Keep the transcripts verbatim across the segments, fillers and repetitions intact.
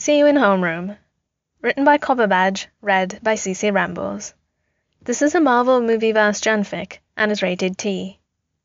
See you in homeroom. Written by Coverbadge, read by C C Rambles. This is a Marvel Movieverse genfic and is rated T.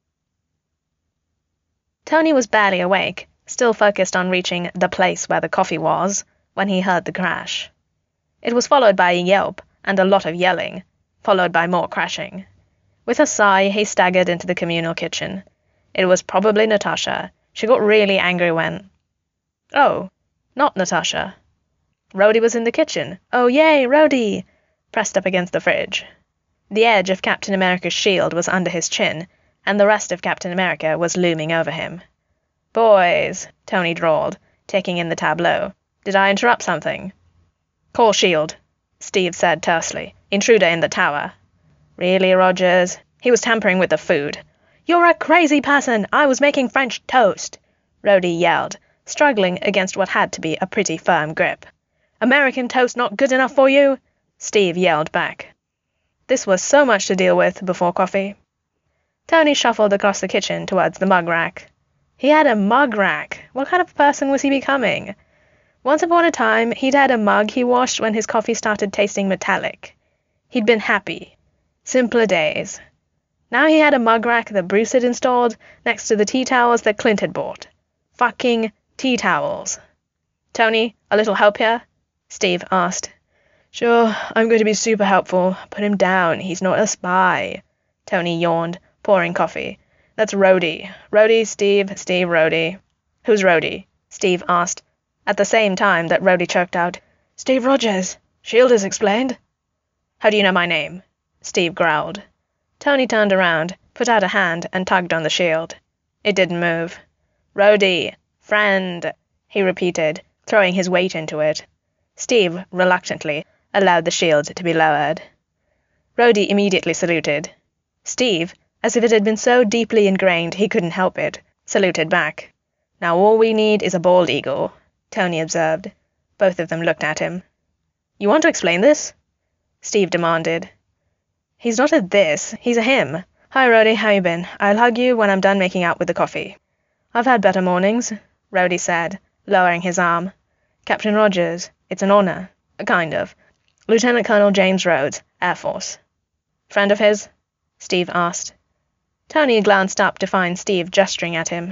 Tony was barely awake, still focused on reaching the place where the coffee was, when he heard the crash. It was followed by a yelp and a lot of yelling, followed by more crashing. With a sigh, he staggered into the communal kitchen. It was probably Natasha. She got really angry when... Oh, not Natasha. Rhodey was in the kitchen. Oh, yay, Rhodey! Pressed up against the fridge. The edge of Captain America's shield was under his chin, and the rest of Captain America was looming over him. Boys, Tony drawled, taking in the tableau. Did I interrupt something? Call shield, Steve said tersely. Intruder in the tower. Really, Rogers? He was tampering with the food. You're a crazy person! I was making French toast! Rhodey yelled, struggling against what had to be a pretty firm grip. American toast not good enough for you? Steve yelled back. This was so much to deal with before coffee. Tony shuffled across the kitchen towards the mug rack. He had a mug rack. What kind of person was he becoming? Once upon a time, he'd had a mug he washed when his coffee started tasting metallic. He'd been happy. Simpler days. Now he had a mug rack that Bruce had installed next to the tea towels that Clint had bought. Fucking tea towels. Tony, a little help here? Steve asked. Sure, I'm going to be super helpful. Put him down. He's not a spy. Tony yawned, pouring coffee. That's Rhodey. Rhodey, Steve, Steve, Rhodey. Who's Rhodey? Steve asked, at the same time that Rhodey choked out, Steve Rogers. Shield has explained. How do you know my name? Steve growled. Tony turned around, put out a hand, and tugged on the shield. It didn't move. Rhodey. Friend, he repeated, throwing his weight into it. Steve, reluctantly, allowed the shield to be lowered. Rhodey immediately saluted. Steve, as if it had been so deeply ingrained he couldn't help it, saluted back. Now all we need is a bald eagle, Tony observed. Both of them looked at him. You want to explain this? Steve demanded. He's not a this, he's a him. Hi, Rhodey, how you been? I'll hug you when I'm done making out with the coffee. I've had better mornings, Rhodey said, lowering his arm. Captain Rogers, it's an honor. Kind of. Lieutenant Colonel James Rhodes, Air Force. Friend of his? Steve asked. Tony glanced up to find Steve gesturing at him.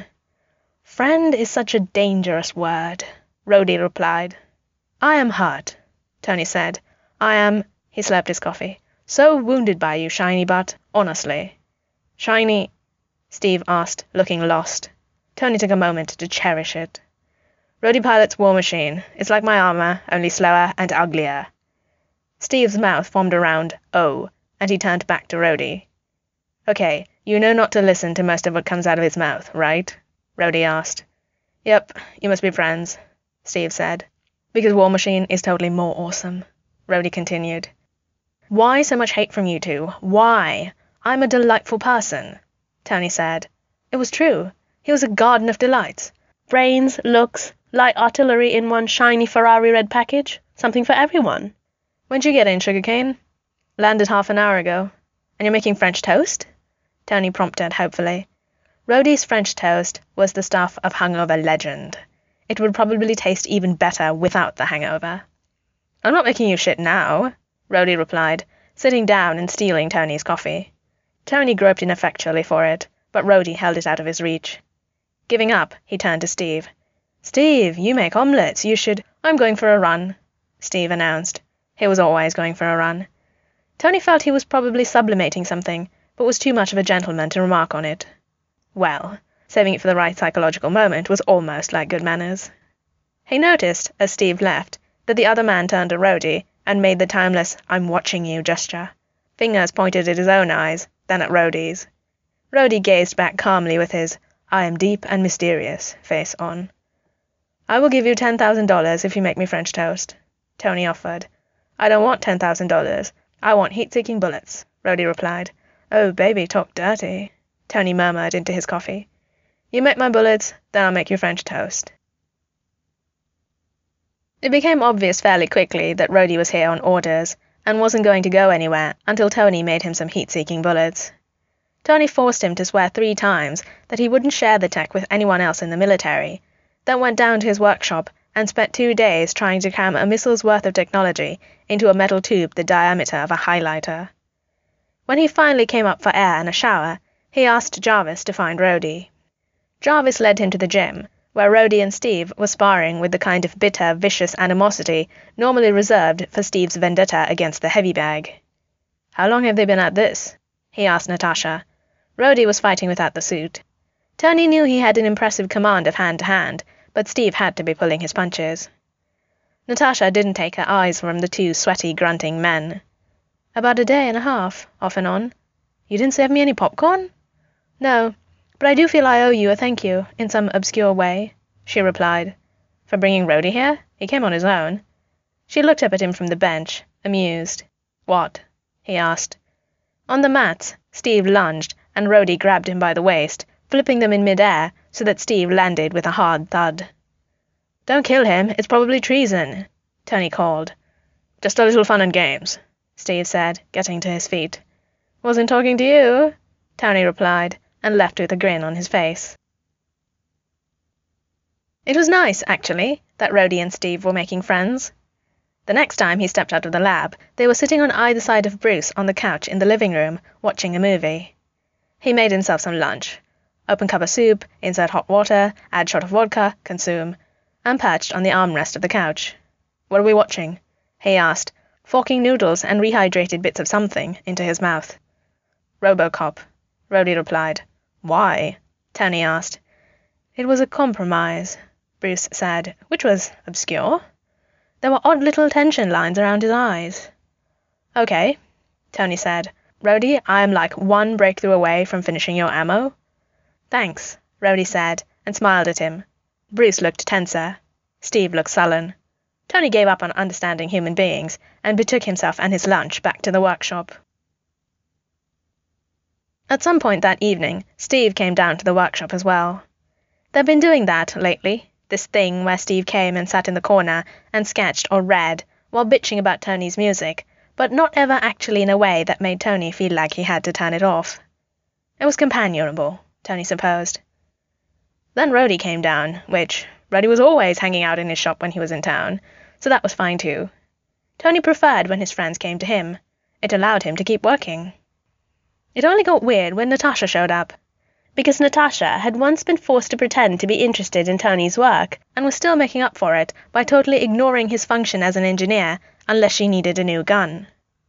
Friend is such a dangerous word, Rhodey replied. I am hurt, Tony said. I am, he slurped his coffee, so wounded by you, Shiny Butt, honestly. Shiny? Steve asked, looking lost. Tony took a moment to cherish it. Rhodey pilots War Machine. It's like my armor, only slower and uglier. Steve's mouth formed a round O, and he turned back to Rhodey. Okay, you know not to listen to most of what comes out of his mouth, right? Rhodey asked. Yep, you must be friends, Steve said. Because War Machine is totally more awesome, Rhodey continued. Why so much hate from you two? Why? I'm a delightful person, Tony said. It was true. He was a garden of delights. Brains, looks, light artillery in one shiny Ferrari red package. Something for everyone. When'd you get in, Sugarcane? Landed half an hour ago. And you're making French toast? Tony prompted hopefully. Rhodey's French toast was the stuff of hungover legend. It would probably taste even better without the hangover. I'm not making you shit now, Rhodey replied, sitting down and stealing Tony's coffee. Tony groped ineffectually for it, but Rhodey held it out of his reach. Giving up, he turned to Steve. Steve, you make omelettes. You should... I'm going for a run, Steve announced. He was always going for a run. Tony felt he was probably sublimating something, but was too much of a gentleman to remark on it. Well, saving it for the right psychological moment was almost like good manners. He noticed, as Steve left, that the other man turned to Rhodey and made the timeless I'm watching you gesture. Fingers pointed at his own eyes, then at Rhodey's. Rhodey gazed back calmly with his I am deep and mysterious face on. I will give you ten thousand dollars if you make me French toast, Tony offered. I don't want ten thousand dollars. I want heat-seeking bullets, Rhodey replied. Oh, baby, talk dirty, Tony murmured into his coffee. You make my bullets, then I'll make you French toast. It became obvious fairly quickly that Rhodey was here on orders, and wasn't going to go anywhere until Tony made him some heat-seeking bullets. Tony forced him to swear three times that he wouldn't share the tech with anyone else in the military, then went down to his workshop and spent two days trying to cram a missile's worth of technology into a metal tube the diameter of a highlighter. When he finally came up for air and a shower, he asked Jarvis to find Rhodey. Jarvis led him to the gym, where Rhodey and Steve were sparring with the kind of bitter, vicious animosity normally reserved for Steve's vendetta against the heavy bag. "How long have they been at this?" he asked Natasha. Rhodey was fighting without the suit. Tony knew he had an impressive command of hand-to-hand, but Steve had to be pulling his punches. Natasha didn't take her eyes from the two sweaty, grunting men. "About a day and a half, off and on. You didn't save me any popcorn?" "No, but I do feel I owe you a thank you, in some obscure way," she replied. "For bringing Rhodey here? He came on his own." She looked up at him from the bench, amused. "What?" he asked. On the mats, Steve lunged, and Rhodey grabbed him by the waist, flipping them in mid-air so that Steve landed with a hard thud. "Don't kill him, it's probably treason," Tony called. "Just a little fun and games," Steve said, getting to his feet. "Wasn't talking to you," Tony replied, and left with a grin on his face. It was nice, actually, that Rhodey and Steve were making friends. The next time he stepped out of the lab, they were sitting on either side of Bruce on the couch in the living room, watching a movie. He made himself some lunch. Open cup of soup, insert hot water, add shot of vodka, consume, and perched on the armrest of the couch. "What are we watching?" he asked, forking noodles and rehydrated bits of something into his mouth. "RoboCop," Rhodey replied. "Why?" Tony asked. "It was a compromise," Bruce said, which was obscure. There were odd little tension lines around his eyes. "Okay," Tony said. "Rhodey, I am like one breakthrough away from finishing your ammo." "Thanks," Rhodey said, and smiled at him. Bruce looked tenser. Steve looked sullen. Tony gave up on understanding human beings and betook himself and his lunch back to the workshop. At some point that evening, Steve came down to the workshop as well. They'd been doing that lately, this thing where Steve came and sat in the corner and sketched or read while bitching about Tony's music, but not ever actually in a way that made Tony feel like he had to turn it off. It was companionable, Tony supposed. Then Rhodey came down, which Rhodey was always hanging out in his shop when he was in town, so that was fine too. Tony preferred when his friends came to him. It allowed him to keep working. It only got weird when Natasha showed up, because Natasha had once been forced to pretend to be interested in Tony's work and was still making up for it by totally ignoring his function as an engineer unless she needed a new gun.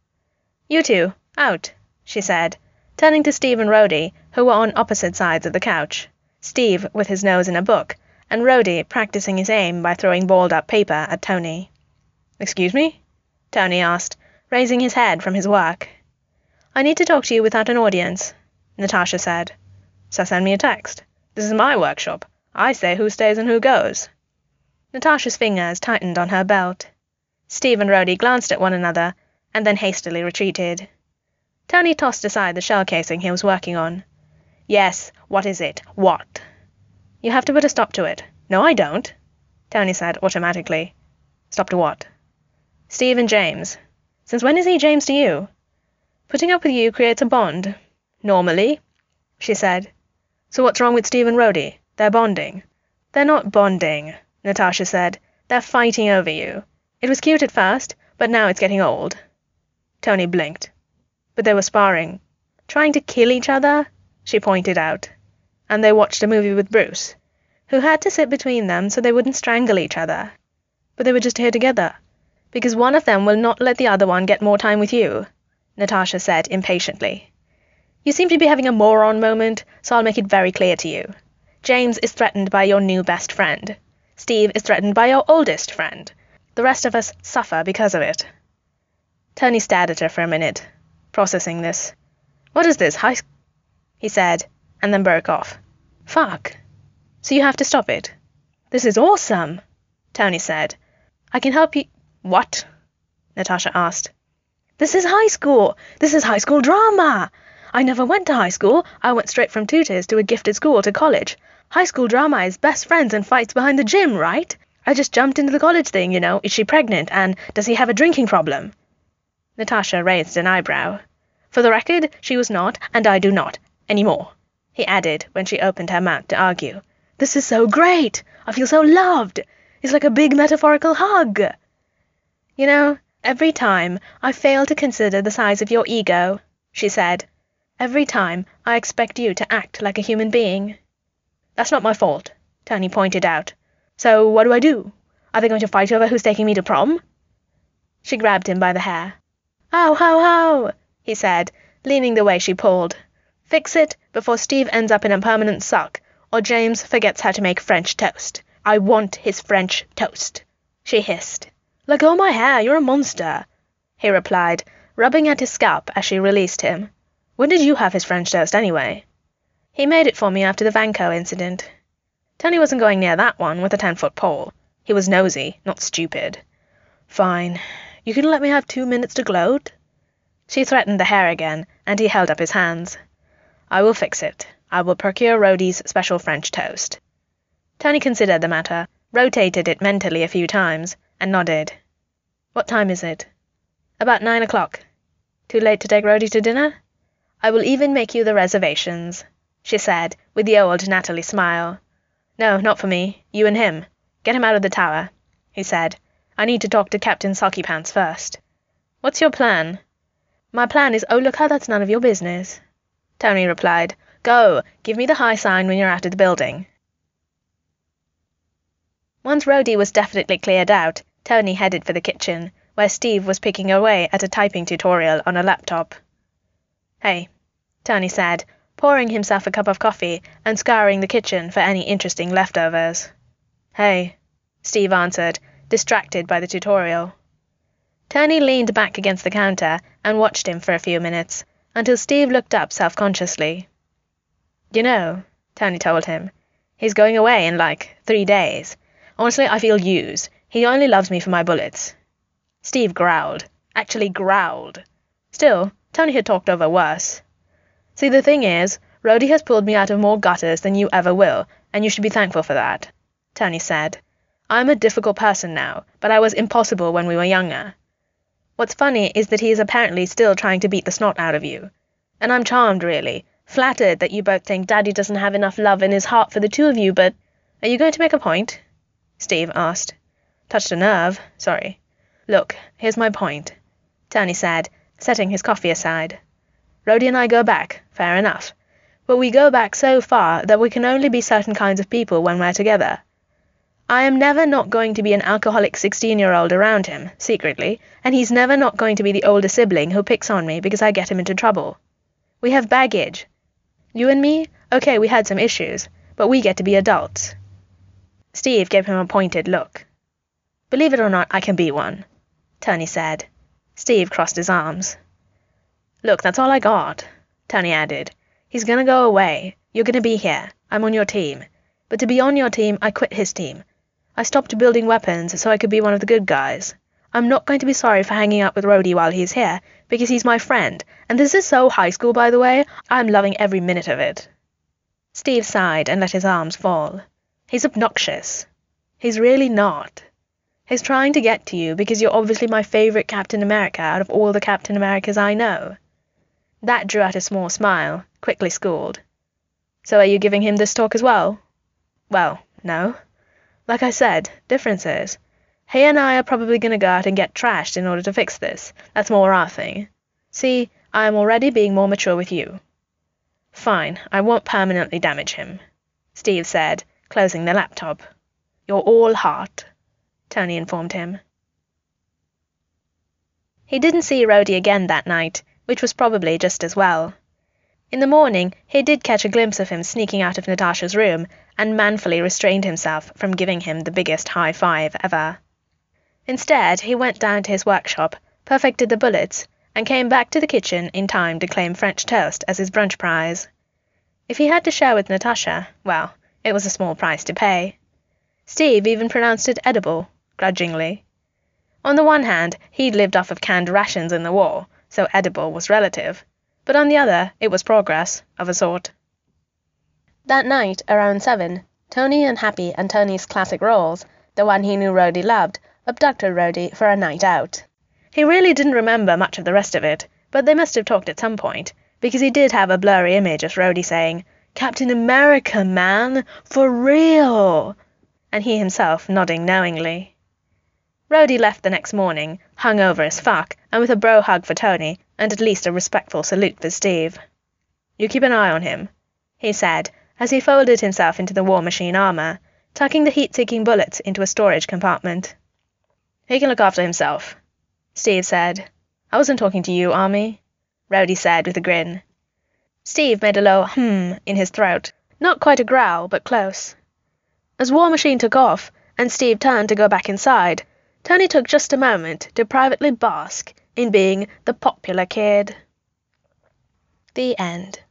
"You two, out," she said, turning to Steve and Rhodey, who were on opposite sides of the couch, Steve with his nose in a book, and Rhodey practicing his aim by throwing balled-up paper at Tony. "Excuse me?" Tony asked, raising his head from his work. "I need to talk to you without an audience," Natasha said. "So send me a text. This is my workshop. I say who stays and who goes." Natasha's fingers tightened on her belt. Steve and Rhodey glanced at one another, and then hastily retreated. Tony tossed aside the shell casing he was working on. "Yes, what is it? What?" "You have to put a stop to it." "No, I don't," Tony said automatically. "Stop to what?" "Steve and James." "Since when is he James to you?" "Putting up with you creates a bond." "Normally," she said. "So what's wrong with Steve and Rhodey? They're bonding." "They're not bonding," Natasha said. "They're fighting over you. It was cute at first, but now it's getting old." Tony blinked. "But they were sparring. Trying to kill each other," she pointed out. "And they watched a movie with Bruce, who had to sit between them so they wouldn't strangle each other. But they were just here together, because one of them will not let the other one get more time with you," Natasha said impatiently. "You seem to be having a moron moment, so I'll make it very clear to you. James is threatened by your new best friend. Steve is threatened by your oldest friend. The rest of us suffer because of it." Tony stared at her for a minute, processing this. "What is this, high school?" he said, and then broke off. "Fuck. So you have to stop it." "This is awesome," Tony said. "I can help you—" "What?" Natasha asked. "This is high school. This is high school drama. I never went to high school. I went straight from tutors to a gifted school to college. High school drama is best friends and fights behind the gym, right? I just jumped into the college thing, you know. Is she pregnant? And does he have a drinking problem?" Natasha raised an eyebrow. "For the record, she was not, and I do not. Anymore," he added when she opened her mouth to argue. "This is so great. I feel so loved. It's like a big metaphorical hug. You know, every time I fail to consider the size of your ego, she said. Every time I expect you to act like a human being. That's not my fault, Tony pointed out. So what do I do? Are they going to fight over who's taking me to prom? She grabbed him by the hair. Ow, how, how, he said, leaning the way she pulled. Fix it before Steve ends up in a permanent suck, or James forgets how to make French toast. I want his French toast, she hissed. Let go of my hair, you're a monster, he replied, rubbing at his scalp as she released him. When did you have his French toast, anyway? He made it for me after the Vanco incident. Tony wasn't going near that one with a ten-foot pole. He was nosy, not stupid. Fine. You can let me have two minutes to gloat? She threatened the hair again, and he held up his hands. I will fix it. I will procure Rhodey's special French toast. Tony considered the matter, rotated it mentally a few times, and nodded. What time is it? About nine o'clock. Too late to take Rhodey to dinner? I will even make you the reservations, she said, with the old Natalie smile. No, not for me. You and him. Get him out of the tower, he said. I need to talk to Captain Sulkypants first. What's your plan? My plan is, oh, look how that's none of your business. Tony replied, Go, give me the high sign when you're out of the building. Once Rhodey was definitely cleared out, Tony headed for the kitchen, where Steve was picking away at a typing tutorial on a laptop. Hey, Tony said, pouring himself a cup of coffee and scouring the kitchen for any interesting leftovers. Hey, Steve answered, distracted by the tutorial. Tony leaned back against the counter and watched him for a few minutes, until Steve looked up self-consciously. You know, Tony told him, he's going away in, like, three days. Honestly, I feel used. He only loves me for my bullets. Steve growled. Actually growled. Still, Tony had talked over worse. See, the thing is, Rhodey has pulled me out of more gutters than you ever will, and you should be thankful for that, Tony said. I'm a difficult person now, but I was impossible when we were younger. What's funny is that he is apparently still trying to beat the snot out of you. And I'm charmed, really, flattered that you both think Daddy doesn't have enough love in his heart for the two of you, but are you going to make a point? Steve asked. Touched a nerve, sorry. Look, here's my point, Tony said, setting his coffee aside. Rhodey and I go back, fair enough. But we go back so far that we can only be certain kinds of people when we're together. I am never not going to be an alcoholic sixteen-year-old around him, secretly, and he's never not going to be the older sibling who picks on me because I get him into trouble. We have baggage. You and me? Okay, we had some issues, but we get to be adults. Steve gave him a pointed look. Believe it or not, I can be one, Tony said. Steve crossed his arms. Look, that's all I got, Tony added. He's gonna go away. You're gonna be here. I'm on your team. But to be on your team, I quit his team. I stopped building weapons so I could be one of the good guys. I'm not going to be sorry for hanging out with Rhodey while he's here, because he's my friend, and this is so high school, by the way. I'm loving every minute of it. Steve sighed and let his arms fall. He's obnoxious. He's really not. He's trying to get to you because you're obviously my favorite Captain America out of all the Captain Americas I know. That drew out a small smile, quickly schooled. So are you giving him this talk as well? Well, no. Like I said, differences. He and I are probably going to go out and get trashed in order to fix this. That's more our thing. See, I am already being more mature with you. Fine, I won't permanently damage him, Steve said, closing the laptop. You're all heart, Tony informed him. He didn't see Rhodey again that night, which was probably just as well. In the morning, he did catch a glimpse of him sneaking out of Natasha's room, and manfully restrained himself from giving him the biggest high five ever. Instead, he went down to his workshop, perfected the bullets, and came back to the kitchen in time to claim French toast as his brunch prize. If he had to share with Natasha, well, it was a small price to pay. Steve even pronounced it edible, grudgingly. On the one hand, he'd lived off of canned rations in the war, so edible was relative. But on the other, it was progress, of a sort. That night, around seven, Tony and Happy and Tony's classic roles, the one he knew Rhodey loved, abducted Rhodey for a night out. He really didn't remember much of the rest of it, but they must have talked at some point, because he did have a blurry image of Rhodey saying, "Captain America, man! For real!" and he himself nodding knowingly. Rhodey left the next morning, hung over as fuck, and with a bro hug for Tony, and at least a respectful salute for Steve. "You keep an eye on him," he said, as he folded himself into the War Machine armor, tucking the heat-seeking bullets into a storage compartment. "He can look after himself," Steve said. "I wasn't talking to you, Army," Rhodey said with a grin. Steve made a low hmm in his throat, not quite a growl, but close. As War Machine took off, and Steve turned to go back inside, Tony took just a moment to privately bask in being the popular kid. The end.